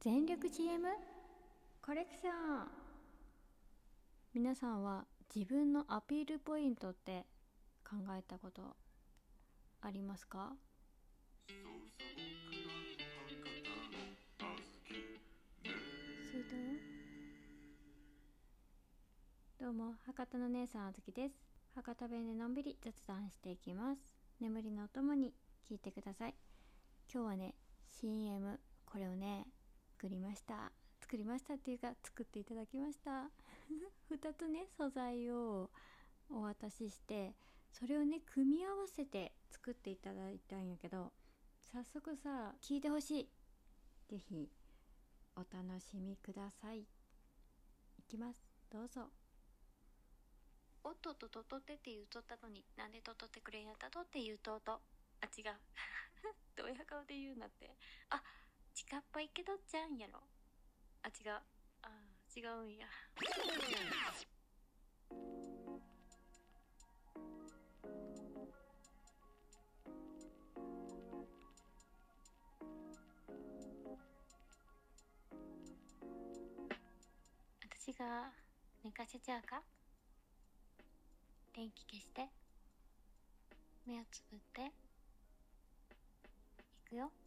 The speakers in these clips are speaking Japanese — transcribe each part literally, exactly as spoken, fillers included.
全力 シーエム コレクション。皆さんは自分のアピールポイントって考えたことありますか？それとどうも、博多の姉さんあずきです。博多弁でのんびり雑談していきます。眠りのおともに聞いてください。今日はね シーエム これをね作りました作りましたっていうか作っていただきましたふたつね素材をお渡しして、それをね組み合わせて作っていただいたんやけど、早速さ聞いてほしい。ぜひお楽しみください。いきます、どうぞ。おっとっととっとってって言うとったのになんでとっとってくれんやったとって言うとうと。あ、違うどや顔で言うなって。あ、近っぽいけどちゃんやろ。あ、違う。あ、違うんや。私が寝かせちゃうか。電気消して目をつぶっていくよ。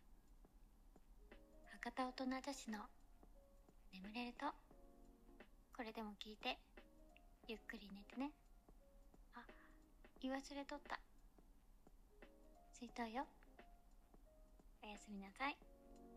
博多大人女子の眠れるとこれでも聞いてゆっくり寝てね。あ、言い忘れとった。水筒よ。おやすみなさい。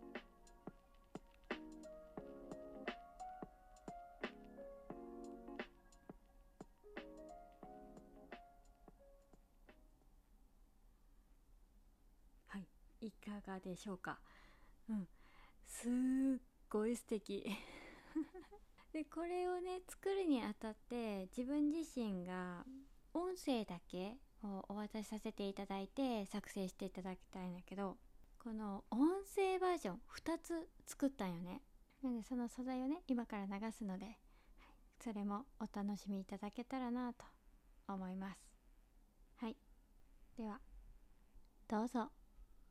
はい、いかがでしょうか。うん、すっごい素敵でこれをね作るにあたって自分自身が音声だけをお渡しさせていただいて作成していただきたいんだけど、この音声バージョンふたつ作ったんよね。なのでその素材をね今から流すので、はい、それもお楽しみいただけたらなと思います。はい、ではどうぞ。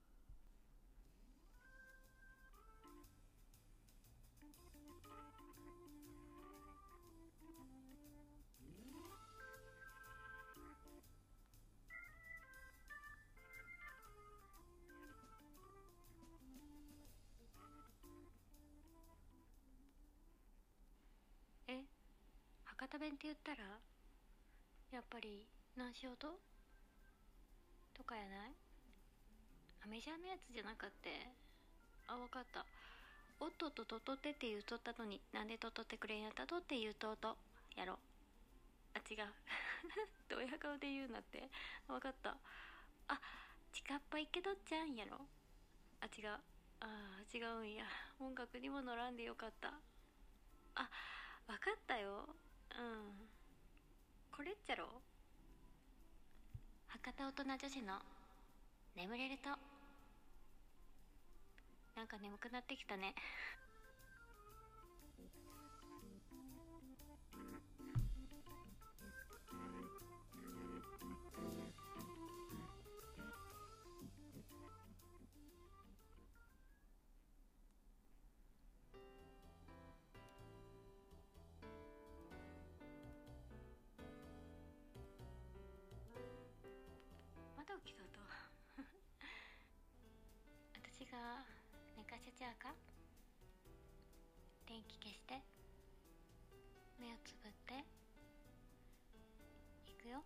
え、博多弁って言ったらやっぱり何しようととかやない？アメジャーのやつじゃなかって。あ、わかった。おっとっととっとってって言うとったのになんでとっとってくれんやったとって言うとうとやろ。あ、違うどや顔で言うなって。わかった。あ、近っぽいけどちゃんやろ。あ、違う。あー、違うんや。音楽にも乗らんでよかった。あ、わかったよ。うん、これっちゃろ。博多大人女子の眠れると。なんか眠くなってきたねまだ起きそうと私が寝かせちゃうか。電気消して目をつぶっていくよ。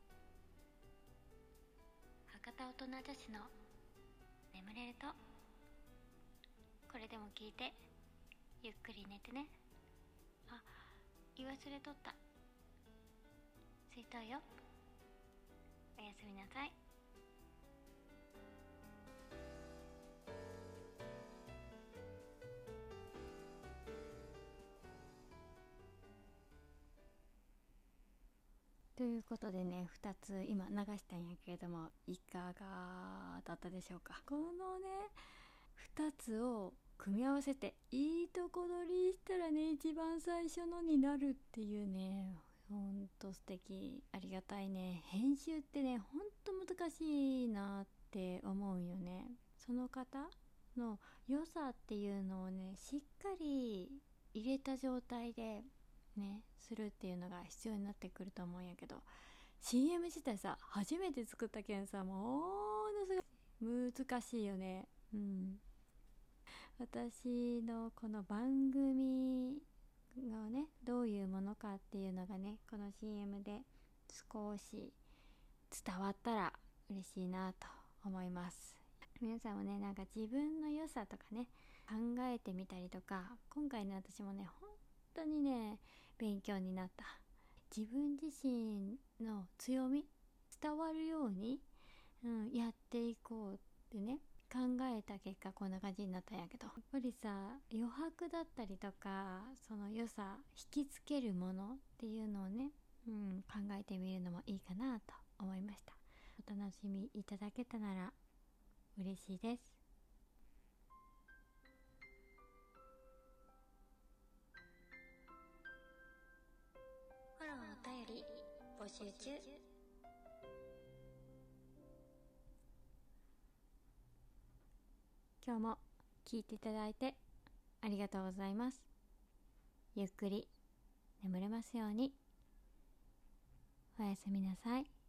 博多大人女子の眠れるとこれでも聞いてゆっくり寝てね。あ、言い忘れとった。水筒よ。おやすみなさい。ということでねふたつ今流したんやけれども、いかがだったでしょうか。このねふたつを組み合わせていいとこ取りしたらね一番最初のになるっていうね、ほんと素敵、ありがたいね。編集ってねほんと難しいなって思うよね。その方の良さっていうのをねしっかり入れた状態でねするっていうのが必要になってくると思うんやけど、 シーエム 自体さ初めて作ったけんさ、ものすごい難しいよね。うん、私のこの番組がねどういうものかっていうのがねこの シーエム で少し伝わったら嬉しいなと思います。皆さんもねなんか自分の良さとかね考えてみたりとか、今回ね私もね本当にね勉強になった。自分自身の強み伝わるように、うん、やっていこうってね考えた結果こんな感じになったんやけど、やっぱりさ余白だったりとかその良さ引きつけるものっていうのをね、うん、考えてみるのもいいかなと思いました。お楽しみいただけたなら嬉しいです。フォローお便り募集中。今日も聞いていただいてありがとうございます。ゆっくり眠れますように。おやすみなさい。